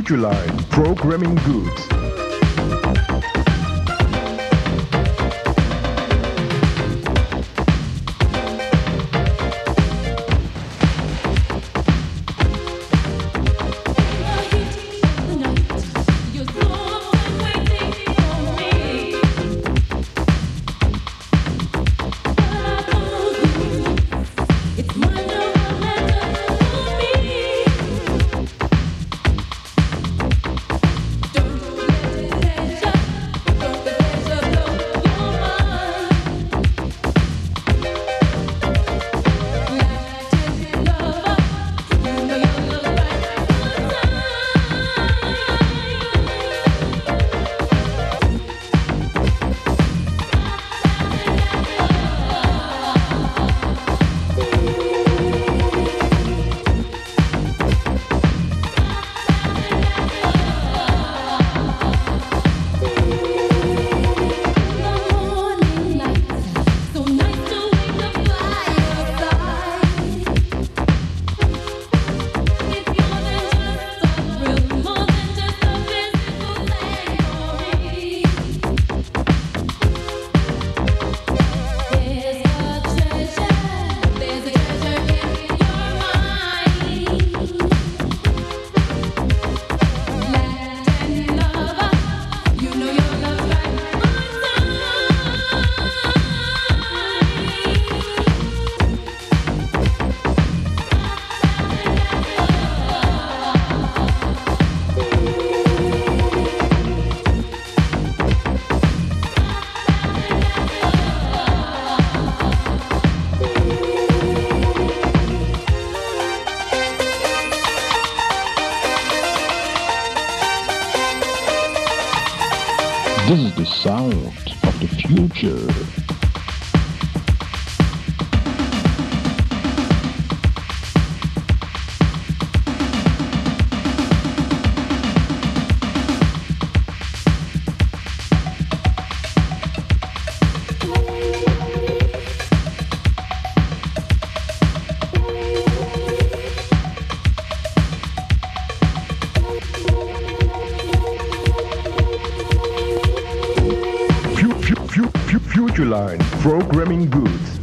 Futureline Programming Goods. This is the sound of the future. Futureline Programming Goods.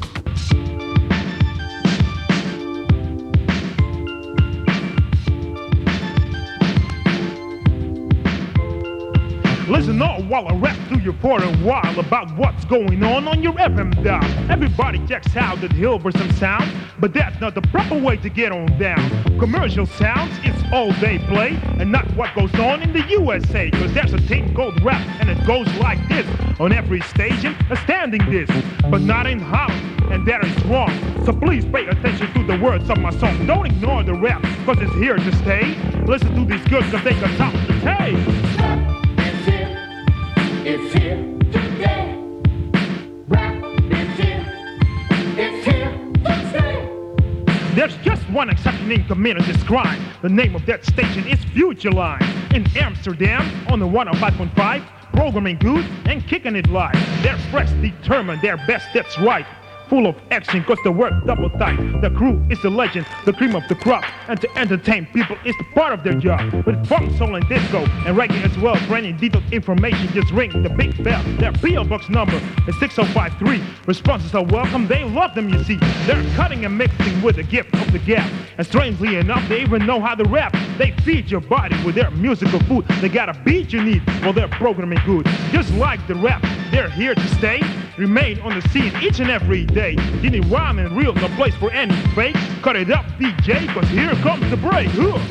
Listen on while I rap to you for a while about what's going on your FM dial. Everybody checks out that Hilversum sound, but that's not the proper way to get on down. Commercial sounds, it's all they play, and not what goes on in the USA. Cause there's a thing called rap, and it goes like this. On every station, a standing disc, but not in Holland, and that is wrong. So please pay attention to the words of my song. Don't ignore the rap, cause it's here to stay. Listen to these goods cause they got something to say. It's here today. Rap is here. It's here to stay. There's just one exception in committing this crime. The name of that station is Futureline. In Amsterdam, on the 105.5, programming good and kicking it live. They're fresh, determined, they're best, that's right. Full of action, cause the work double tight. The crew is the legend, the cream of the crop. And to entertain people is the part of their job. With funk, soul, and disco, and reggae as well. For any detailed information, just ring the big bell. Their P.O. Box number is 6053. Responses are welcome, they love them, you see. They're cutting and mixing with the gift of the gap. And strangely enough, they even know how to rap. They feed your body with their musical food. They got a beat you need while they're programming good. Just like the rap, they're here to stay. Remain on the scene each and every day. You need rhyme and real, no place for any fake. Cut it up, DJ, cause here comes the break.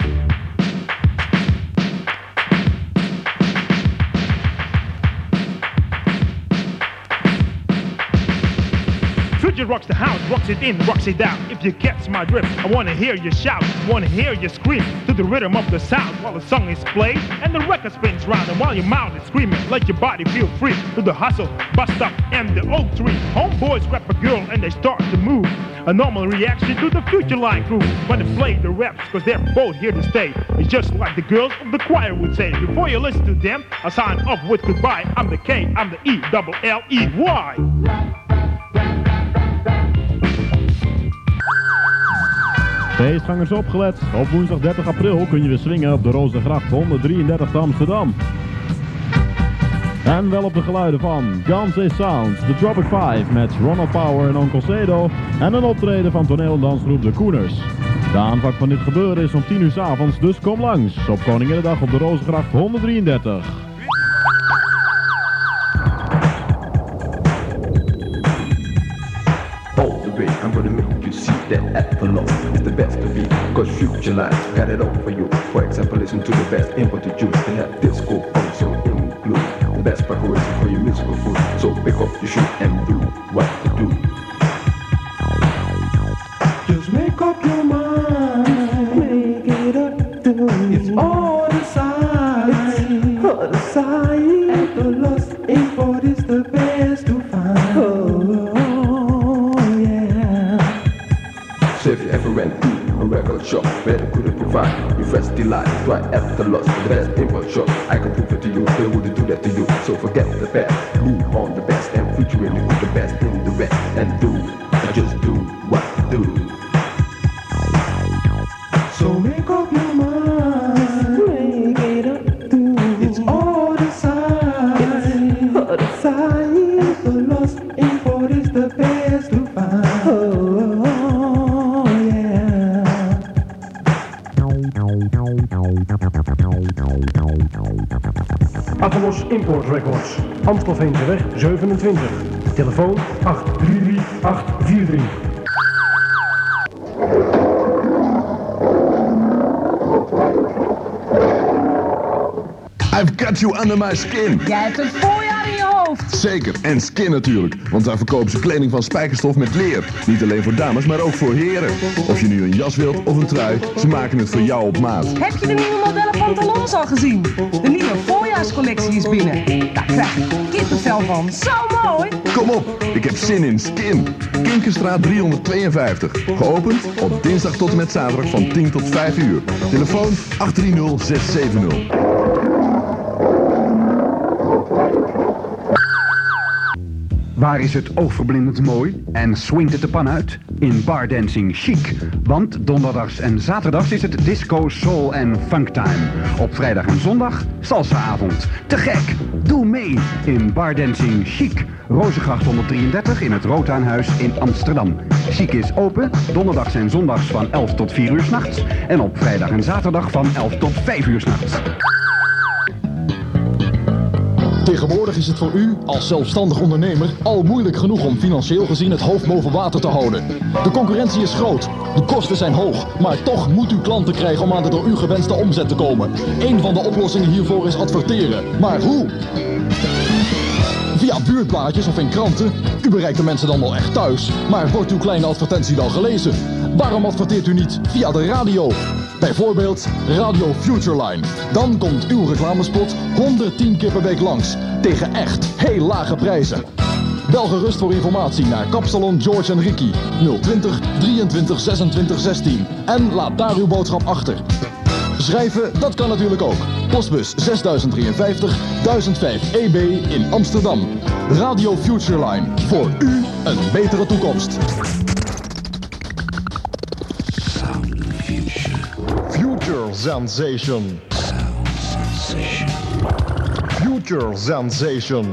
Future rocks the house, rocks it in, rocks it out. If you catch my drift, I wanna hear you shout, wanna hear you scream to the rhythm of the sound while the song is played and the record spins round. And while your mouth is screaming, let your body feel free to the hustle, bus stop, and the oak tree. Homeboys grab a girl and they start to move. A normal reaction to the Futureline crew when they play the raps, cause they're both here to stay. It's just like the girls of the choir would say. Before you listen to them, I sign off with goodbye. I'm the K, I'm the E-double-L-E-Y. Feestgangers opgelet, op woensdag 30 april kun je weer swingen op de Rozengracht 133 te Amsterdam. En wel op de geluiden van Guns N' Sounds, The Tropic 5 met Ronald Power en Onkel Cedo en een optreden van toneel- en dansgroep De Koeners. De aanvang van dit gebeuren is om 10 uur 's avonds, dus kom langs op Koninginnedag op de Rozengracht 133. All the way, I'm gonna make you see that Athlon is the best to be. Cause Future Line got it all for you. For example, listen to the best input you choose. They have disco also include the best preparation for your musical food. So pick up your shoe and do what to do. Just make up your mind, make it up to. It's all the signs, all the signs. And the lost import is the best to find. So if you ever went to a record shop where they couldn't provide your fresh delight, try at the loss, the best import shop. I can prove it to you, they wouldn't do that to you. So forget the past, move on the best, and featuring the best in the rest, and do, just do what you do. So make up your mind, make it up to. It's all the signs, all the signs. The lost import is the best to find. Atalos Import Records, Amstelveenseweg 27, telefoon 833-843. I've got you under my skin. Jij hebt een voorjaar in je hoofd. Zeker, en skin natuurlijk. Want daar verkopen ze kleding van spijkerstof met leer. Niet alleen voor dames, maar ook voor heren. Of je nu een jas wilt of een trui, ze maken het voor jou op maat. Heb je de nieuwe modellen pantalons al gezien? De nieuwe voorjaarscollectie is binnen. Daar krijg je kippenvel van. Zo mooi! Kom op, ik heb zin in skin. Kinkerstraat 352. Geopend op dinsdag tot en met zaterdag van 10 tot 5 uur. Telefoon 830-670. Waar is het oogverblindend mooi en swingt het de pan uit? In Bar Dancing Chic. Want donderdags en zaterdags is het disco, soul en funktime. Op vrijdag en zondag salsaavond. Te gek! Doe mee in Bar Dancing Chic. Rozengracht 133 in het Roodtuinhuis in Amsterdam. Chic is open, donderdags en zondags van 11 tot 4 uur 's nachts. En op vrijdag en zaterdag van 11 tot 5 uur 's nachts. Tegenwoordig is het voor u als zelfstandig ondernemer al moeilijk genoeg om financieel gezien het hoofd boven water te houden. De concurrentie is groot, de kosten zijn hoog, maar toch moet u klanten krijgen om aan de door u gewenste omzet te komen. Een van de oplossingen hiervoor is adverteren. Maar hoe? Via buurtblaadjes of in kranten? U bereikt de mensen dan wel echt thuis, maar wordt uw kleine advertentie dan gelezen? Waarom adverteert u niet via de radio? Bijvoorbeeld Radio Futureline. Dan komt uw reclamespot 110 keer per week langs. Tegen echt heel lage prijzen. Bel gerust voor informatie naar Kapsalon George en Ricky 020 23 26 16. En laat daar uw boodschap achter. Schrijven, dat kan natuurlijk ook. Postbus 6053 1005 EB in Amsterdam. Radio Futureline. Voor u een betere toekomst. Future Sensation. Future Sensation.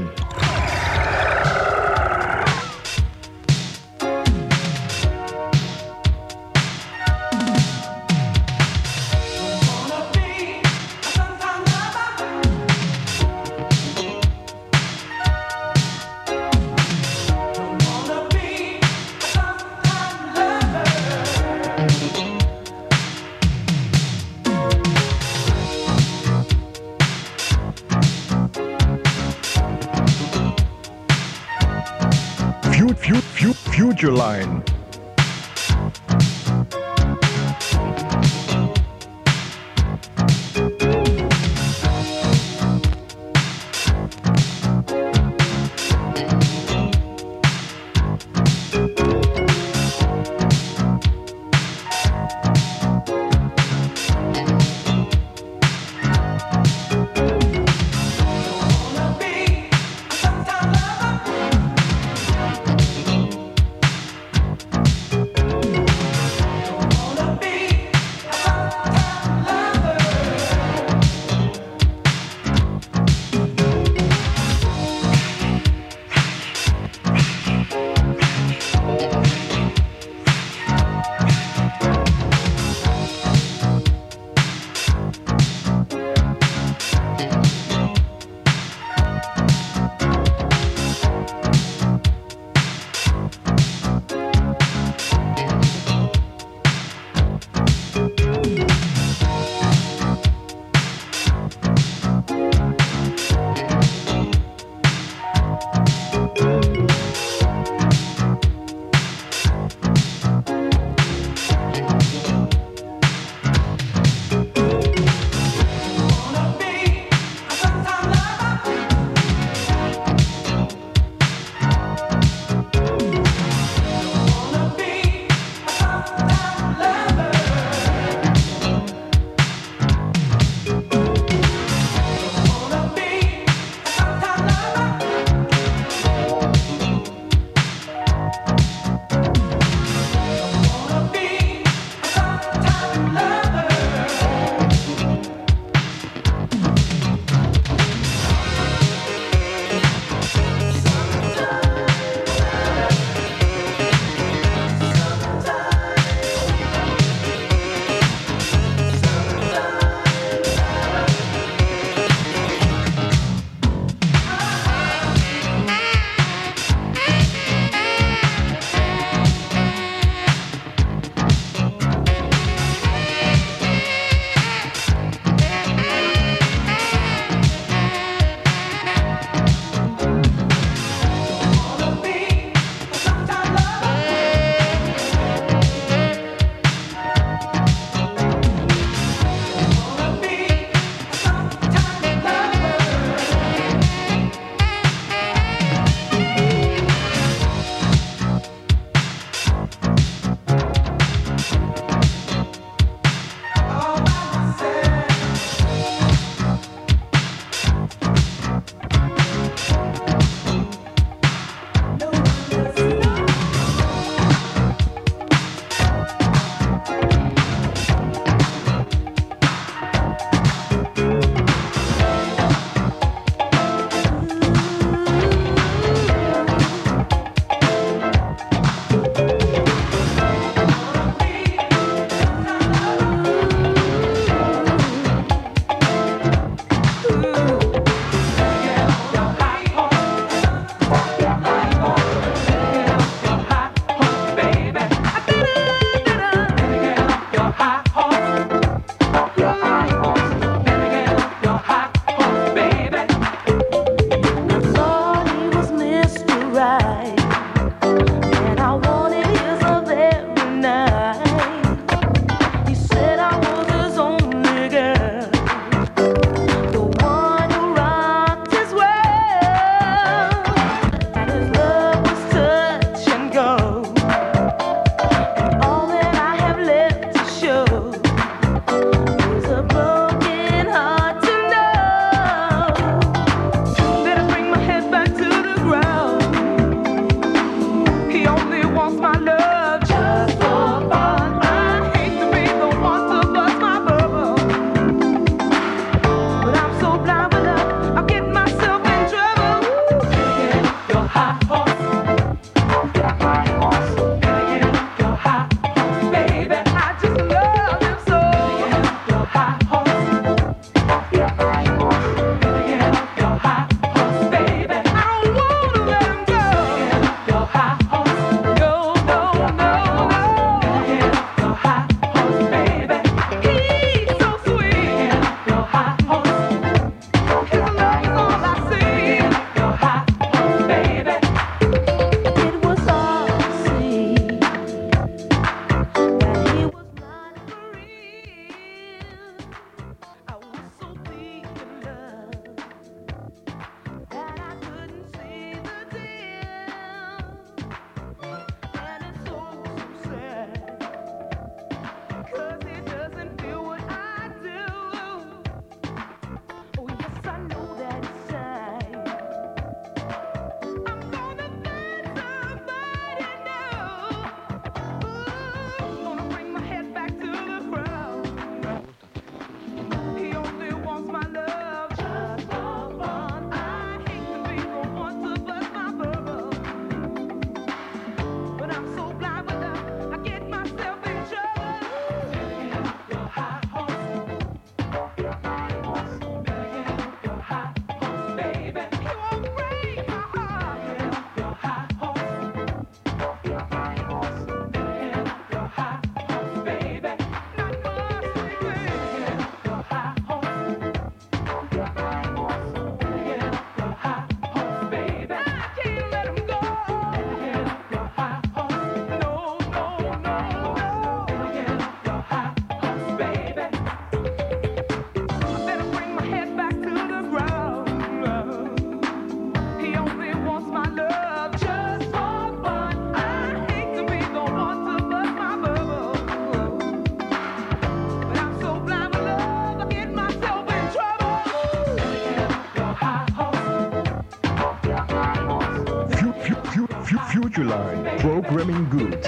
Future Line. Futureline, programming goods.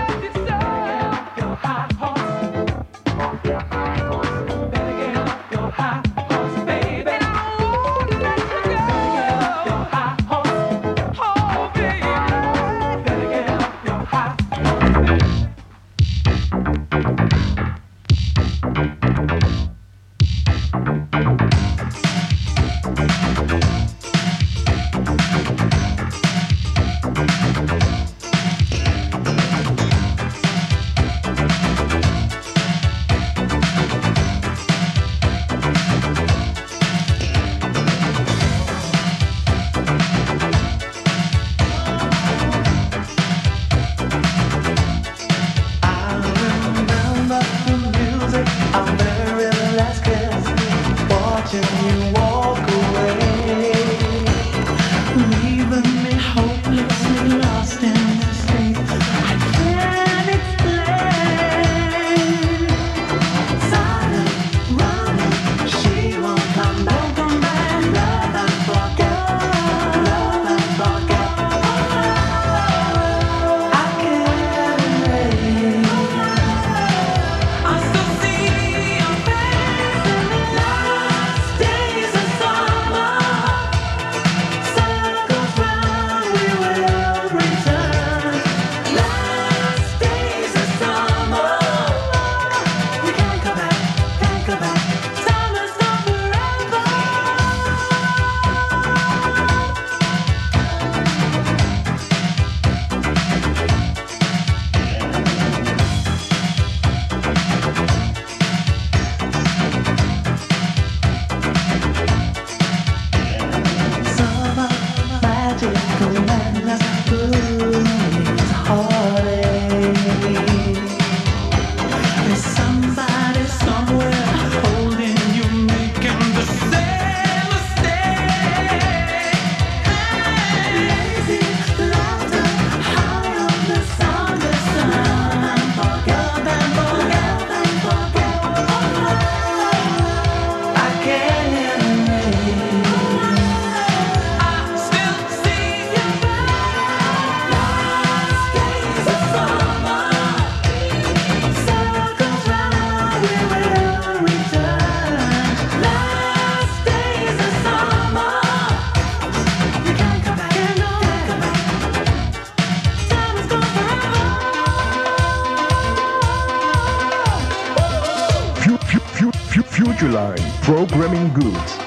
Futureline, programming goods.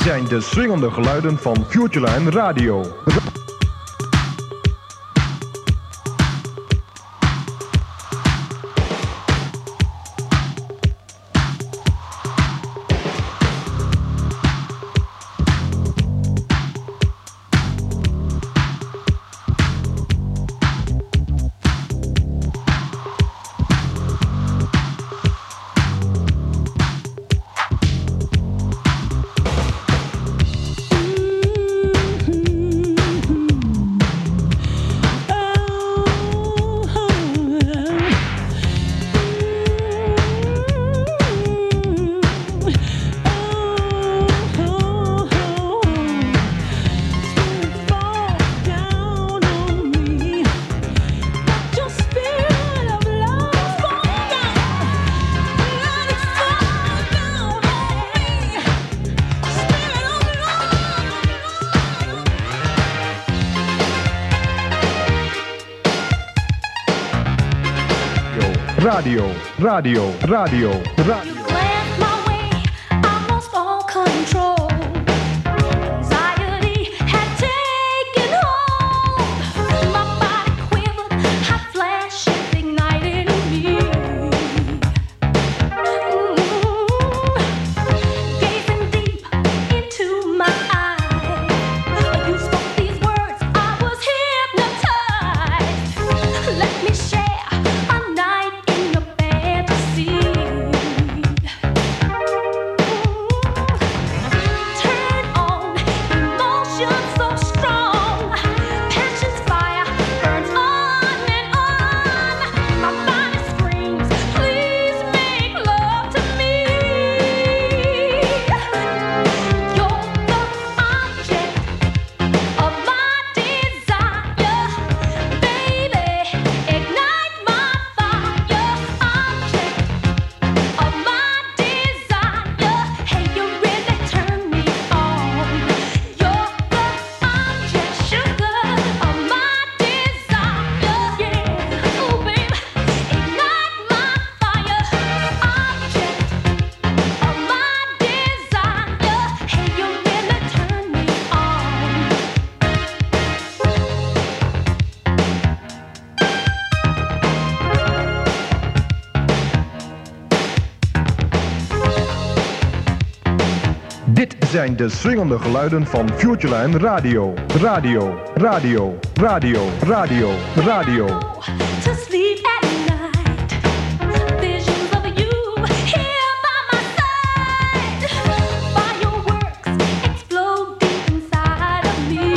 zijn de swingende geluiden van Futureline Radio. Radio. Glanced my way, I lost all control. Anxiety had taken hold. My body quivered, hot flashes ignited in me. Gazing deep into my eyes, you spoke these words, I was hypnotized. Let me share a night in your fantasy. Turn on emotion so strong. Passion's fire burns on and on. My body screams, please make love to me. You're the object of my desire. Baby, ignite my fire. Object of my desire. Hey, you really turn me on. You're the object, sugar, of my desire. Yeah, ooh, baby, ignite my fire. Object of my desire. Hey, you really turn me on. Dit zijn de swingende geluiden van Futureline Radio. To sleep at night, visions of you here by my side. Fireworks explode deep inside of me.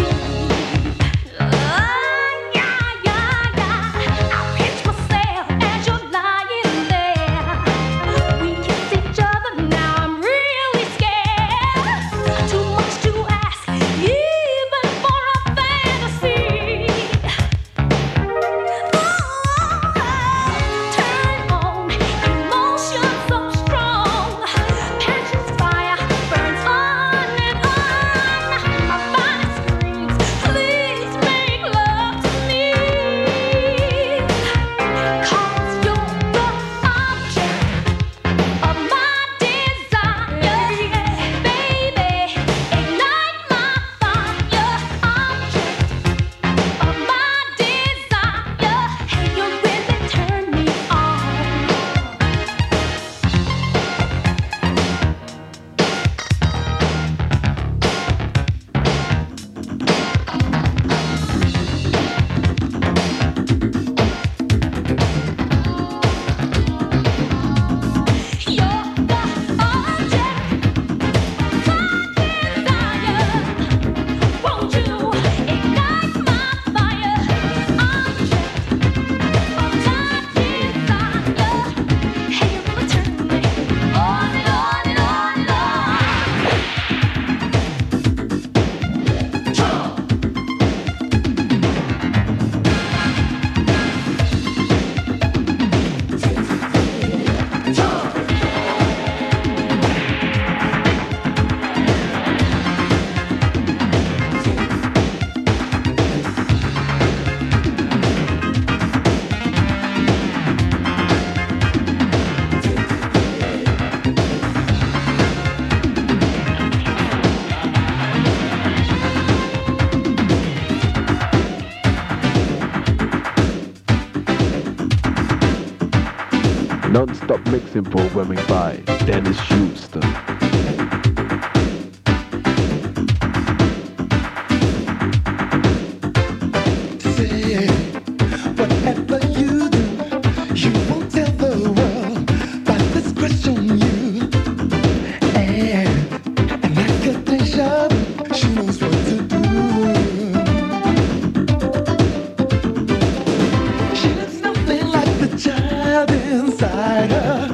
I'll pinch myself as you're lying there. We kiss each other now, I'm really scared. Too much to ask, even for a fantasy. Non-stop mixing programming by Dennis Houston. Whatever you do, you won't tell the world about this question you and like a deja vu, she knows what to do. She looks nothing like the child inside her.